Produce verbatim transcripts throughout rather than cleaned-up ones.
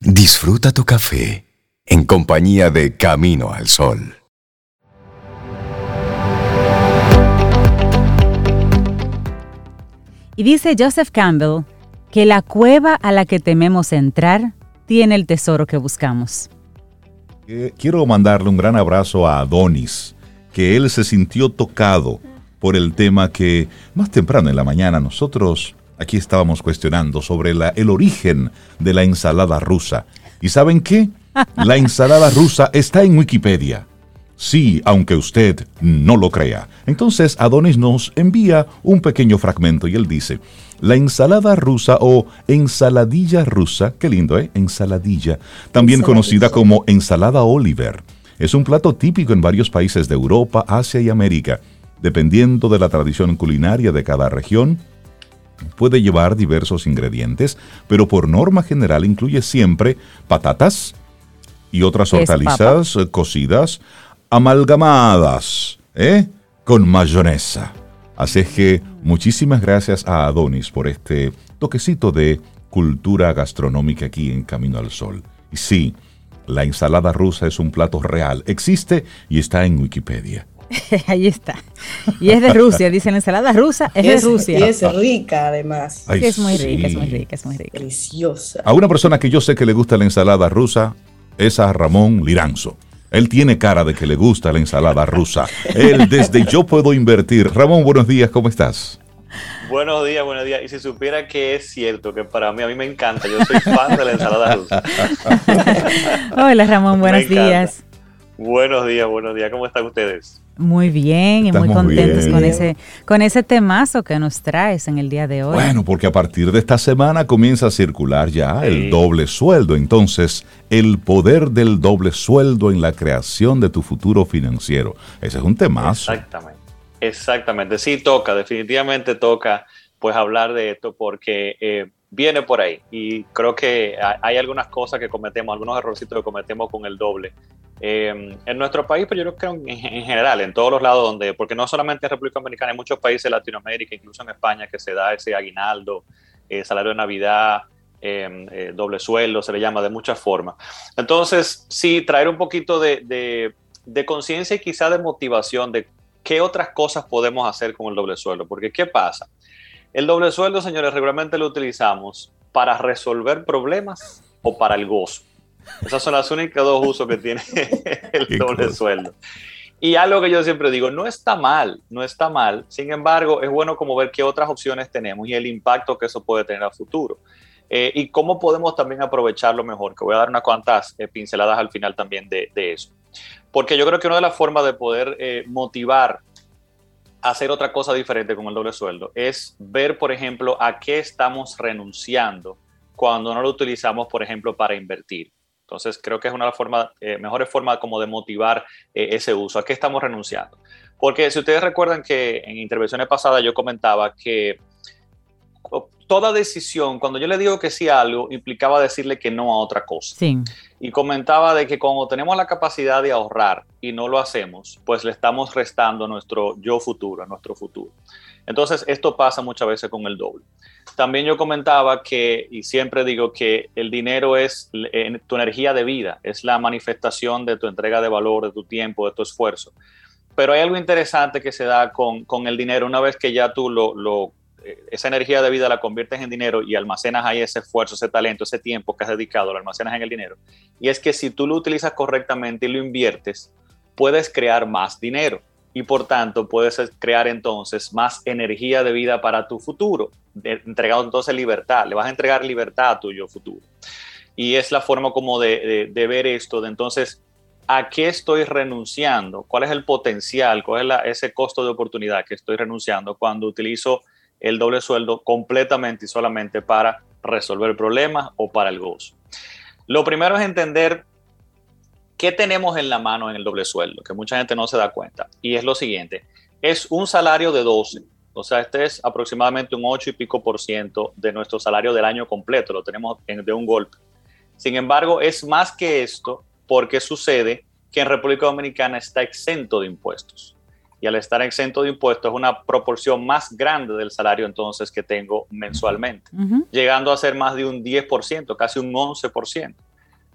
Disfruta tu café en compañía de Camino al Sol. Y dice Joseph Campbell que la cueva a la que tememos entrar tiene el tesoro que buscamos. Quiero mandarle un gran abrazo a Adonis, que él se sintió tocado por el tema que más temprano en la mañana nosotros aquí estábamos cuestionando sobre la, el origen de la ensalada rusa. ¿Y saben qué? La ensalada rusa está en Wikipedia. Sí, aunque usted no lo crea. Entonces Adonis nos envía un pequeño fragmento y él dice: la ensalada rusa o ensaladilla rusa, qué lindo, ¿eh? Ensaladilla, también ensaladilla, conocida como ensalada Oliver, es un plato típico en varios países de Europa, Asia y América. Dependiendo de la tradición culinaria de cada región, puede llevar diversos ingredientes, pero por norma general incluye siempre patatas y otras hortalizas cocidas, amalgamadas, ¿eh? Con mayonesa. Así es que muchísimas gracias a Adonis por este toquecito de cultura gastronómica aquí en Camino al Sol. Y sí, la ensalada rusa es un plato real, existe y está en Wikipedia. Ahí está. Y es de Rusia, dice la ensalada rusa, es, es de Rusia. Y es rica además. Ay, es muy rica, sí. es muy rica, es muy rica. Deliciosa. A una persona que yo sé que le gusta la ensalada rusa es a Ramón Liranzo. Él tiene cara de que le gusta la ensalada rusa. Él desde Yo Puedo Invertir. Ramón, buenos días, ¿cómo estás? Buenos días, buenos días. Y si supiera que es cierto, que para mí, a mí me encanta. Yo soy fan de la ensalada rusa. Hola, Ramón, buenos días. Buenos días, buenos días. ¿Cómo están ustedes? Muy bien y Estamos muy contentos bien. con ese con ese temazo que nos traes en el día de hoy. Bueno, porque a partir de esta semana comienza a circular ya Sí. el doble sueldo. Entonces, el poder del doble sueldo en la creación de tu futuro financiero. Ese es un temazo. Exactamente. Exactamente. Sí, toca, definitivamente toca pues hablar de esto porque eh, viene por ahí. Y creo que hay algunas cosas que cometemos, algunos errorcitos que cometemos con el doble. Eh, en nuestro país, pero yo creo que en, en general, en todos los lados donde, porque no solamente en República Dominicana, en muchos países de Latinoamérica, incluso en España, que se da ese aguinaldo, eh, salario de Navidad, eh, eh, doble sueldo, se le llama de muchas formas. Entonces, sí, traer un poquito de, de, de conciencia y quizá de motivación de qué otras cosas podemos hacer con el doble sueldo, porque ¿qué pasa? El doble sueldo, señores, regularmente lo utilizamos para resolver problemas o para el gozo. Esas son las únicas dos usos que tiene el doble cosa. Sueldo. Y algo que yo siempre digo, no está mal, no está mal. Sin embargo, es bueno como ver qué otras opciones tenemos y el impacto que eso puede tener a futuro. Eh, y cómo podemos también aprovecharlo mejor, que voy a dar unas cuantas eh, pinceladas al final también de, de eso. Porque yo creo que una de las formas de poder eh, motivar a hacer otra cosa diferente con el doble sueldo es ver, por ejemplo, a qué estamos renunciando cuando no lo utilizamos, por ejemplo, para invertir. Entonces, creo que es una de las formas, eh, mejores formas como de motivar eh, ese uso. ¿A qué estamos renunciando? Porque si ustedes recuerdan que en intervenciones pasadas yo comentaba que toda decisión, cuando yo le digo que sí a algo, implicaba decirle que no a otra cosa. Sí. Y comentaba de que cuando tenemos la capacidad de ahorrar y no lo hacemos, pues le estamos restando nuestro yo futuro, a nuestro futuro. Entonces, esto pasa muchas veces con el doble. También yo comentaba que, y siempre digo que el dinero es eh, tu energía de vida, es la manifestación de tu entrega de valor, de tu tiempo, de tu esfuerzo. Pero hay algo interesante que se da con, con el dinero una vez que ya tú lo, lo, eh, esa energía de vida la conviertes en dinero y almacenas ahí ese esfuerzo, ese talento, ese tiempo que has dedicado, lo almacenas en el dinero. Y es que si tú lo utilizas correctamente y lo inviertes, puedes crear más dinero. Y por tanto puedes crear entonces más energía de vida para tu futuro, entregando entonces libertad, le vas a entregar libertad a tu yo futuro. Y es la forma como de, de, de ver esto, de entonces, ¿a qué estoy renunciando? ¿Cuál es el potencial? ¿Cuál es la, ese costo de oportunidad que estoy renunciando cuando utilizo el doble sueldo completamente y solamente para resolver problemas o para el gozo? Lo primero es entender ¿qué tenemos en la mano en el doble sueldo? Que mucha gente no se da cuenta. Y es lo siguiente, es un salario de doce. O sea, este es aproximadamente un ocho y pico por ciento de nuestro salario del año completo. Lo tenemos en, de un golpe. Sin embargo, es más que esto porque sucede que en República Dominicana está exento de impuestos. Y al estar exento de impuestos es una proporción más grande del salario entonces que tengo mensualmente. Uh-huh. Llegando a ser más de un diez por ciento, casi un once por ciento.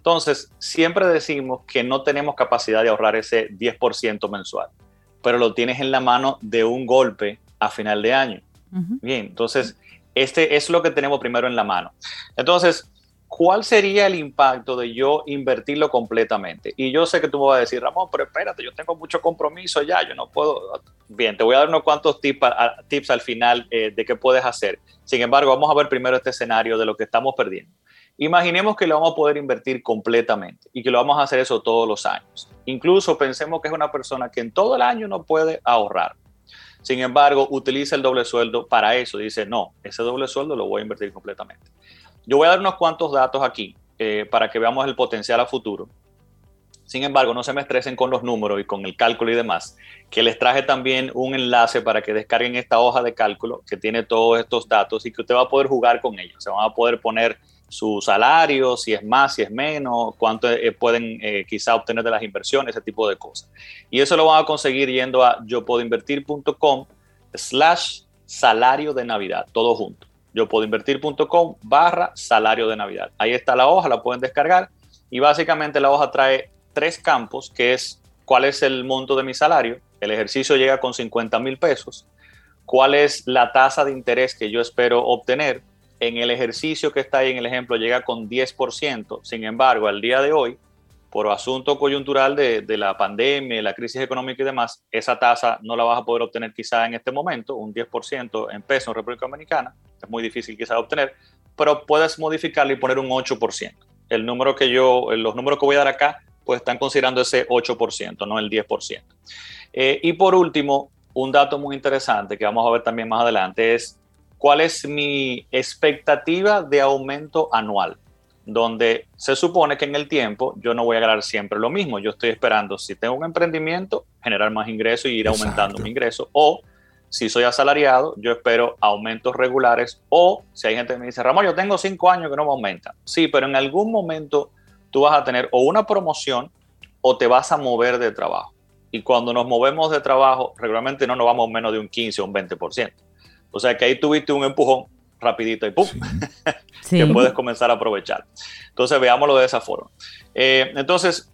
Entonces, siempre decimos que no tenemos capacidad de ahorrar ese diez por ciento mensual, pero lo tienes en la mano de un golpe a final de año. Uh-huh. Bien, entonces, este es lo que tenemos primero en la mano. Entonces, ¿cuál sería el impacto de yo invertirlo completamente? Y yo sé que tú me vas a decir, Ramón, pero espérate, yo tengo mucho compromiso ya, yo no puedo. Bien, te voy a dar unos cuantos tips, a, tips al final eh, de qué puedes hacer. Sin embargo, vamos a ver primero este escenario de lo que estamos perdiendo. Imaginemos que lo vamos a poder invertir completamente y que lo vamos a hacer eso todos los años. Incluso pensemos que es una persona que en todo el año no puede ahorrar. Sin embargo, utiliza el doble sueldo para eso. Dice, no, ese doble sueldo lo voy a invertir completamente. Yo voy a dar unos cuantos datos aquí eh, para que veamos el potencial a futuro. Sin embargo, no se me estresen con los números y con el cálculo y demás, que les traje también un enlace para que descarguen esta hoja de cálculo que tiene todos estos datos y que usted va a poder jugar con ellos. Se van a poder poner su salario, si es más, si es menos, cuánto eh, pueden eh, quizá obtener de las inversiones, ese tipo de cosas. Y eso lo van a conseguir yendo a yopuedoinvertir.com slash salario de Navidad, todo junto. yopuedoinvertir.com barra salario de Navidad. Ahí está la hoja, la pueden descargar y básicamente la hoja trae tres campos, que es cuál es el monto de mi salario, el ejercicio llega con cincuenta mil pesos, cuál es la tasa de interés que yo espero obtener. En el ejercicio que está ahí en el ejemplo llega con diez por ciento, sin embargo, al día de hoy, por asunto coyuntural de, de la pandemia, la crisis económica y demás, esa tasa no la vas a poder obtener quizá en este momento, un diez por ciento en pesos en República Dominicana, es muy difícil quizá obtener, pero puedes modificarlo y poner un ocho por ciento. El número que yo, los números que voy a dar acá, pues están considerando ese ocho por ciento, no el diez por ciento. Eh, y por último, un dato muy interesante que vamos a ver también más adelante es cuál es mi expectativa de aumento anual, donde se supone que en el tiempo yo no voy a ganar siempre lo mismo. Yo estoy esperando, si tengo un emprendimiento, generar más ingresos y ir Exacto. aumentando mi ingreso. O si soy asalariado, yo espero aumentos regulares. O si hay gente que me dice, Ramón, yo tengo cinco años que no me aumentan. Sí, pero en algún momento tú vas a tener o una promoción o te vas a mover de trabajo. Y cuando nos movemos de trabajo, regularmente no nos vamos menos de un quince o un veinte por ciento. O sea que ahí tuviste un empujón rapidito y ¡pum! Sí. que puedes comenzar a aprovechar. Entonces veámoslo de esa forma. Eh, entonces,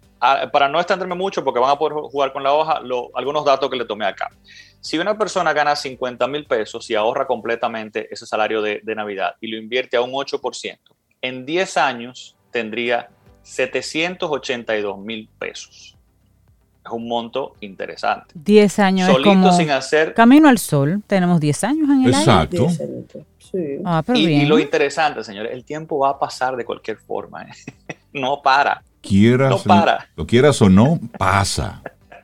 a, para no extenderme mucho, porque van a poder jugar con la hoja, lo, algunos datos que le tomé acá. Si una persona gana cincuenta mil pesos y ahorra completamente ese salario de, de Navidad y lo invierte a un ocho por ciento, en diez años tendría setecientos ochenta y dos mil pesos. Es un monto interesante. diez años Solito, es como sin hacer... Camino al Sol. Tenemos diez años en el Exacto. año. Exacto. Sí. Ah, pero y, bien. y lo interesante, señores, el tiempo va a pasar de cualquier forma. ¿eh? No para. Quieras, no para. Lo quieras o no, pasa.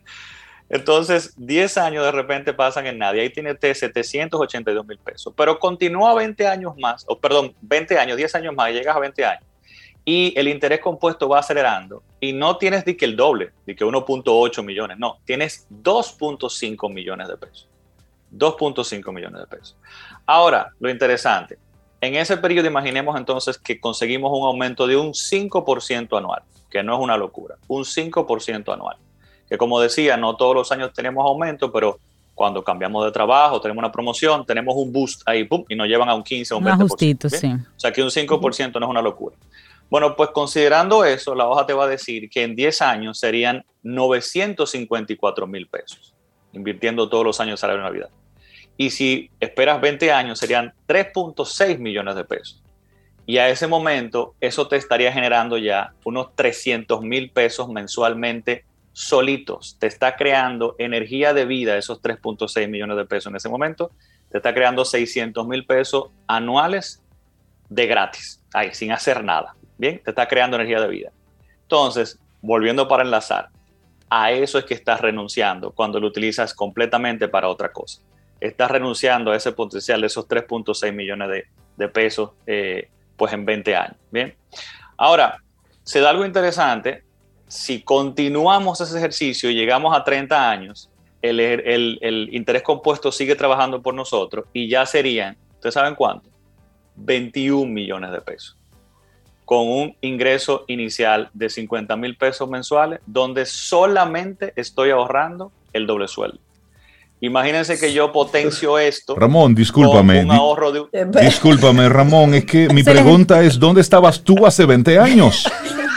Entonces, diez años de repente pasan en nada. Y ahí tiene setecientos ochenta y dos mil pesos. Pero continúa veinte años más, o perdón, veinte años, diez años más, y llegas a veinte años. Y el interés compuesto va acelerando y no tienes de que el doble, de que uno punto ocho millones, no, tienes dos punto cinco millones de pesos. dos punto cinco millones de pesos. Ahora, lo interesante, en ese periodo imaginemos entonces que conseguimos un aumento de un cinco por ciento anual, que no es una locura, un cinco por ciento anual. Que como decía, no todos los años tenemos aumento, pero cuando cambiamos de trabajo, tenemos una promoción, tenemos un boost ahí, pum, y nos llevan a un quince o un veinte por ciento. Un ajustito, sí. O sea que un cinco por ciento no es una locura. Bueno, pues considerando eso, la hoja te va a decir que en diez años serían novecientos cincuenta y cuatro mil pesos, invirtiendo todos los años de salario de Navidad. Y si esperas veinte años, serían tres punto seis millones de pesos. Y a ese momento, eso te estaría generando ya unos trescientos mil pesos mensualmente solitos. Te está creando energía de vida, esos tres punto seis millones de pesos en ese momento. Te está creando seiscientos mil pesos anuales de gratis, ahí, sin hacer nada. Bien, te está creando energía de vida. Entonces, volviendo para enlazar, a eso es que estás renunciando cuando lo utilizas completamente para otra cosa. Estás renunciando a ese potencial de esos tres punto seis millones de, de pesos eh, pues en veinte años. Bien, ahora, se da algo interesante. Si continuamos ese ejercicio y llegamos a treinta años, el, el, el interés compuesto sigue trabajando por nosotros y ya serían, ¿ustedes saben cuánto? veintiún millones de pesos. Con un ingreso inicial de cincuenta mil pesos mensuales, donde solamente estoy ahorrando el doble sueldo. Imagínense que yo potencio esto. Ramón, discúlpame. Con un ahorro de... Discúlpame, Ramón, es que mi pregunta es, ¿dónde estabas tú hace veinte años?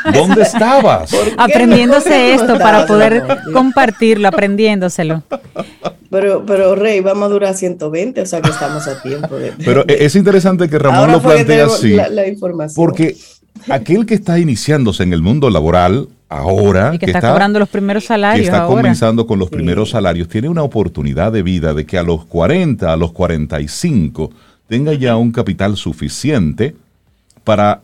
¿Dónde estabas? Aprendiéndose no esto para estabas, poder amor? compartirlo, aprendiéndoselo. Pero, pero Rey, vamos a durar ciento veinte, o sea que estamos a tiempo. De, Pero de- es interesante que Ramón Ahora lo fue que plantea tenemos así, la, la información. porque aquel que está iniciándose en el mundo laboral ahora, Y que está cobrando los primeros que salarios está ahora. comenzando con los Sí. primeros salarios, tiene una oportunidad de vida de que a los cuarenta, a los cuarenta y cinco, tenga ya un capital suficiente para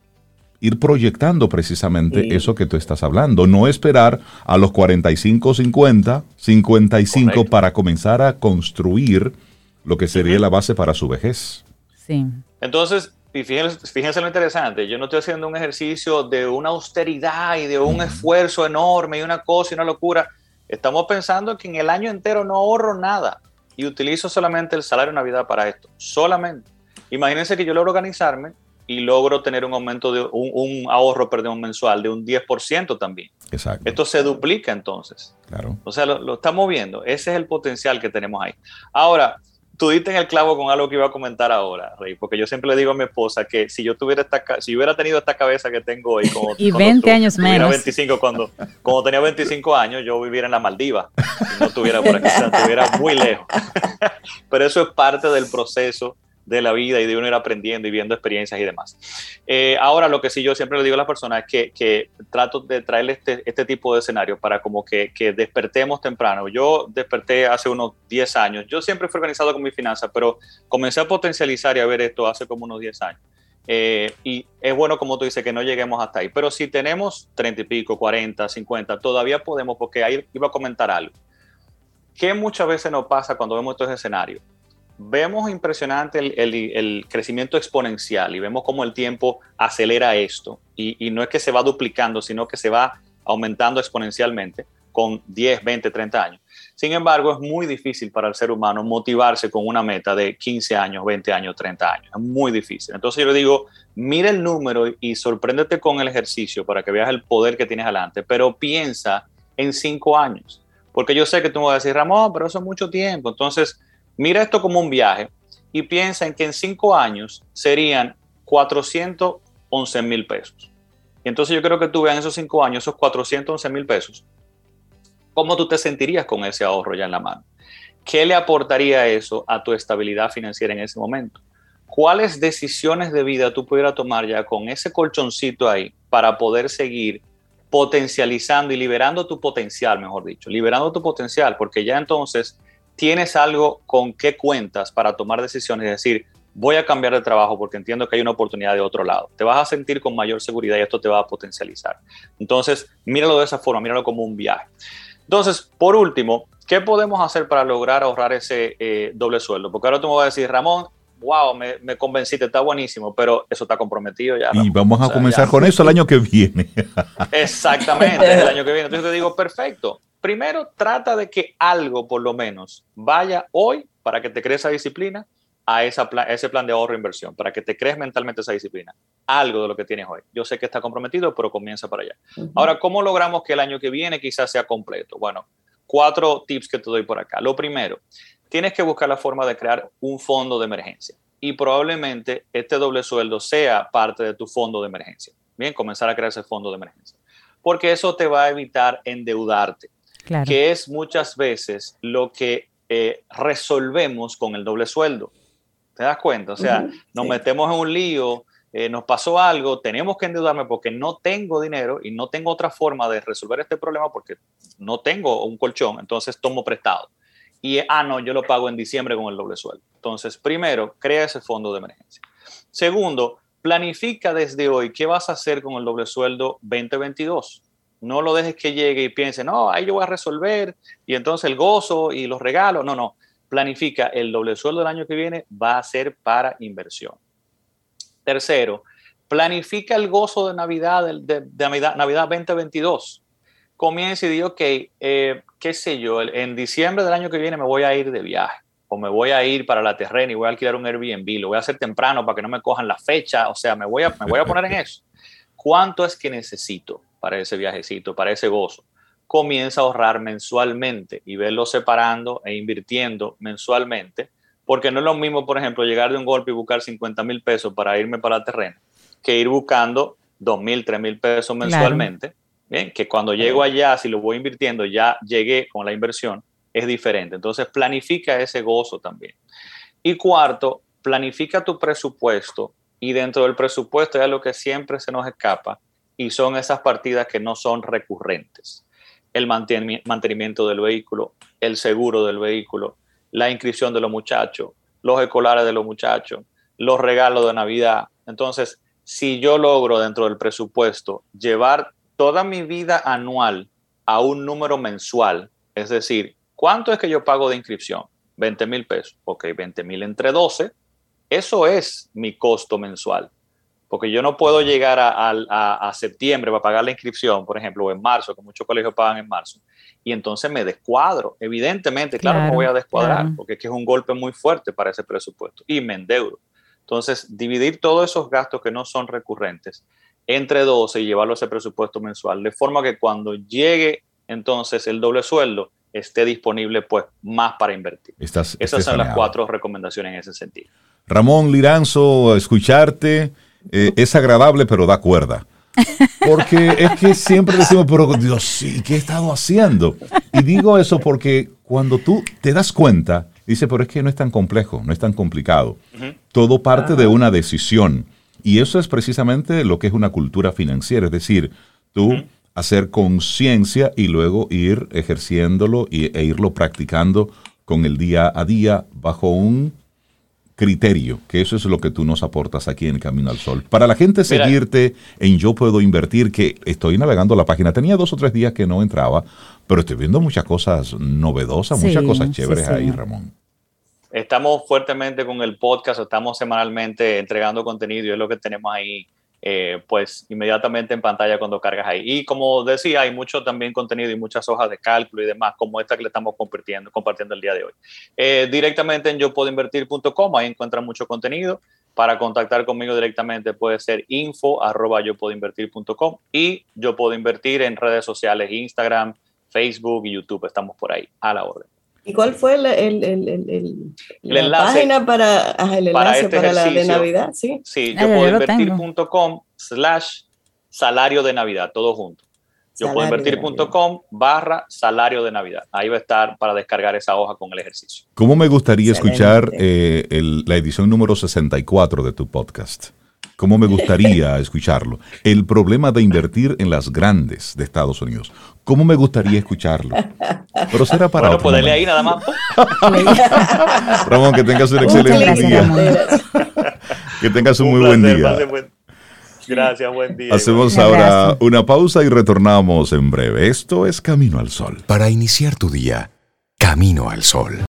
ir proyectando precisamente Sí. eso que tú estás hablando. No esperar a los cuarenta y cinco, cincuenta, cincuenta y cinco Correcto. para comenzar a construir lo que sería Ujú. la base para su vejez. Sí. Entonces, y fíjense, fíjense lo interesante, yo no estoy haciendo un ejercicio de una austeridad y de un Ujú. esfuerzo enorme y una cosa y una locura. Estamos pensando que en el año entero no ahorro nada y utilizo solamente el salario de Navidad para esto, solamente. Imagínense que yo logro organizarme y logro tener un aumento de un, un ahorro, perdón, mensual de un diez por ciento también. Exacto. Esto se duplica entonces. Claro. O sea, lo, lo estamos viendo. Ese es el potencial que tenemos ahí. Ahora, tú diste en el clavo con algo que iba a comentar ahora, Rey, porque yo siempre le digo a mi esposa que si yo tuviera esta, ca- si yo hubiera tenido esta cabeza que tengo hoy, como, Y cuando veinte tu- años tuviera menos. veinticinco, cuando, cuando tenía veinticinco años, yo viviera en la Maldiva y no estuviera por aquí, o sea, estuviera muy lejos. Pero eso es parte del proceso de la vida y de uno ir aprendiendo y viendo experiencias y demás. Eh, ahora, lo que sí yo siempre le digo a las personas es que, que trato de traerle este, este tipo de escenario para como que, que despertemos temprano. Yo desperté hace unos diez años. Yo siempre fui organizado con mis finanzas, pero comencé a potencializar y a ver esto hace como unos diez años. Eh, y es bueno, como tú dices, que no lleguemos hasta ahí. Pero si tenemos treinta y pico, cuarenta, cincuenta, todavía podemos, porque ahí iba a comentar algo. ¿Qué muchas veces nos pasa cuando vemos estos escenarios? Vemos impresionante el, el, el crecimiento exponencial y vemos cómo el tiempo acelera esto y, y no es que se va duplicando, sino que se va aumentando exponencialmente con diez, veinte, treinta años. Sin embargo, es muy difícil para el ser humano motivarse con una meta de quince años, veinte años, treinta años. Es muy difícil. Entonces yo le digo, mira el número y sorpréndete con el ejercicio para que veas el poder que tienes adelante, pero piensa en cinco años. Porque yo sé que tú me vas a decir, Ramón, pero eso es mucho tiempo. Entonces, mira esto como un viaje y piensa en que en cinco años serían cuatrocientos once mil pesos. Y entonces yo creo que tú veas en esos cinco años, esos cuatrocientos once mil pesos, ¿cómo tú te sentirías con ese ahorro ya en la mano? ¿Qué le aportaría eso a tu estabilidad financiera en ese momento? ¿Cuáles decisiones de vida tú pudieras tomar ya con ese colchoncito ahí para poder seguir potencializando y liberando tu potencial, mejor dicho, liberando tu potencial, porque ya entonces tienes algo con qué cuentas para tomar decisiones y decir, voy a cambiar de trabajo porque entiendo que hay una oportunidad de otro lado. Te vas a sentir con mayor seguridad y esto te va a potencializar. Entonces, míralo de esa forma, míralo como un viaje. Entonces, por último, ¿qué podemos hacer para lograr ahorrar ese eh, doble sueldo? Porque ahora tú me vas a decir, Ramón, wow, me, me convenciste, está buenísimo, pero eso está comprometido ya. Ramón. Y vamos a O sea, comenzar ya. con eso el año que viene. Exactamente, el año que viene. Entonces te digo, perfecto. Primero, trata de que algo, por lo menos, vaya hoy para que te crees esa disciplina a esa plan, ese plan de ahorro e inversión, para que te crees mentalmente esa disciplina. Algo de lo que tienes hoy. Yo sé que está comprometido, pero comienza para allá. Ujú. Ahora, ¿cómo logramos que el año que viene quizás sea completo? Bueno, cuatro tips que te doy por acá. Lo primero, tienes que buscar la forma de crear un fondo de emergencia. Y probablemente este doble sueldo sea parte de tu fondo de emergencia. Bien, comenzar a crear ese fondo de emergencia. Porque eso te va a evitar endeudarte, Claro. que es muchas veces lo que eh, resolvemos con el doble sueldo. ¿Te das cuenta? O sea, Ujú, nos sí. metemos en un lío, eh, nos pasó algo, tenemos que endeudarme porque no tengo dinero y no tengo otra forma de resolver este problema porque no tengo un colchón, entonces tomo prestado. Y, ah, no, yo lo pago en diciembre con el doble sueldo. Entonces, primero, crea ese fondo de emergencia. Segundo, planifica desde hoy qué vas a hacer con el doble sueldo veinte veintidós. No lo dejes que llegue y piense, no, ahí yo voy a resolver y entonces el gozo y los regalos. No, no. Planifica, el doble sueldo del año que viene va a ser para inversión. Tercero, planifica el gozo de Navidad, de, de, de Navidad, Navidad veinte veintidós. Comienza y di, ok, eh, qué sé yo, en diciembre del año que viene me voy a ir de viaje o me voy a ir para la terrena y voy a alquilar un Airbnb, lo voy a hacer temprano para que no me cojan la fecha, o sea, me voy a, me voy a poner en eso. ¿Cuánto es que necesito para ese viajecito, para ese gozo? Comienza a ahorrar mensualmente y verlo separando e invirtiendo mensualmente, porque no es lo mismo, por ejemplo, llegar de un golpe y buscar cincuenta mil pesos para irme para la terrena, que ir buscando dos mil, tres mil pesos mensualmente, claro. Bien, que cuando llego allá, si lo voy invirtiendo, ya llegué con la inversión, es diferente. Entonces, planifica ese gozo también. Y cuarto, planifica tu presupuesto y dentro del presupuesto es lo que siempre se nos escapa y son esas partidas que no son recurrentes. El mantenimiento del vehículo, el seguro del vehículo, la inscripción de los muchachos, los escolares de los muchachos, los regalos de Navidad. Entonces, si yo logro dentro del presupuesto llevar toda mi vida anual a un número mensual, es decir, ¿cuánto es que yo pago de inscripción? veinte mil pesos. Ok, veinte mil entre doce, eso es mi costo mensual. Porque yo no puedo llegar a, a, a septiembre para pagar la inscripción, por ejemplo, o en marzo, que muchos colegios pagan en marzo, y entonces me descuadro. Evidentemente, claro, claro me voy a descuadrar, claro. Porque es que es un golpe muy fuerte para ese presupuesto, y me endeudo. Entonces, dividir todos esos gastos que no son recurrentes entre doce y llevarlo a ese presupuesto mensual, de forma que cuando llegue entonces el doble sueldo, esté disponible pues más para invertir. Estás, Esas son saneado. Las cuatro recomendaciones en ese sentido. Ramón Liranzo, escucharte eh, es agradable, pero da cuerda. Porque es que siempre decimos, pero Dios, sí, ¿qué he estado haciendo? Y digo eso porque cuando tú te das cuenta, dices, pero es que no es tan complejo, no es tan complicado. Uh-huh. Todo parte ah. de una decisión. Y eso es precisamente lo que es una cultura financiera. Es decir, tú uh-huh. hacer conciencia y luego ir ejerciéndolo y, e irlo practicando con el día a día bajo un criterio, que eso es lo que tú nos aportas aquí en Camino al Sol. Para la gente Mira. seguirte en Yo Puedo Invertir, que estoy navegando la página, tenía dos o tres días que no entraba, pero estoy viendo muchas cosas novedosas, sí, muchas cosas chéveres sí, sí. ahí, Ramón. Estamos fuertemente con el podcast, estamos semanalmente entregando contenido y es lo que tenemos ahí, eh, pues inmediatamente en pantalla cuando cargas ahí. Y como decía, hay mucho también contenido y muchas hojas de cálculo y demás, como esta que le estamos compartiendo, compartiendo el día de hoy. Eh, directamente en yo puedo invertir punto com, ahí encuentran mucho contenido. Para contactar conmigo directamente puede ser info arroba yo puedo invertir punto com y Yo Puedo Invertir en redes sociales, Instagram, Facebook y YouTube, estamos por ahí, a la orden. ¿Y cuál fue el, el, el, el, el, el la enlace página para, ah, el enlace para, este para la de Navidad? Sí, sí yo puedo invertir punto com slash salario de Navidad, todo junto. yo puedo invertir punto com barra salario de Navidad. Ahí va a estar para descargar esa hoja con el ejercicio. ¿Cómo me gustaría Excelente. escuchar eh, el, la edición número sesenta y cuatro de tu podcast? ¿Cómo me gustaría escucharlo? El problema de invertir en las grandes de Estados Unidos. ¿Cómo me gustaría escucharlo? Pero será para bueno, otro poderle ahí nada más. Ramón, que tengas un excelente día. Que tengas un, un muy placer, buen día. Buen... Gracias, buen día. Hacemos igual. ahora una pausa y retornamos en breve. Esto es Camino al Sol. Para iniciar tu día, Camino al Sol.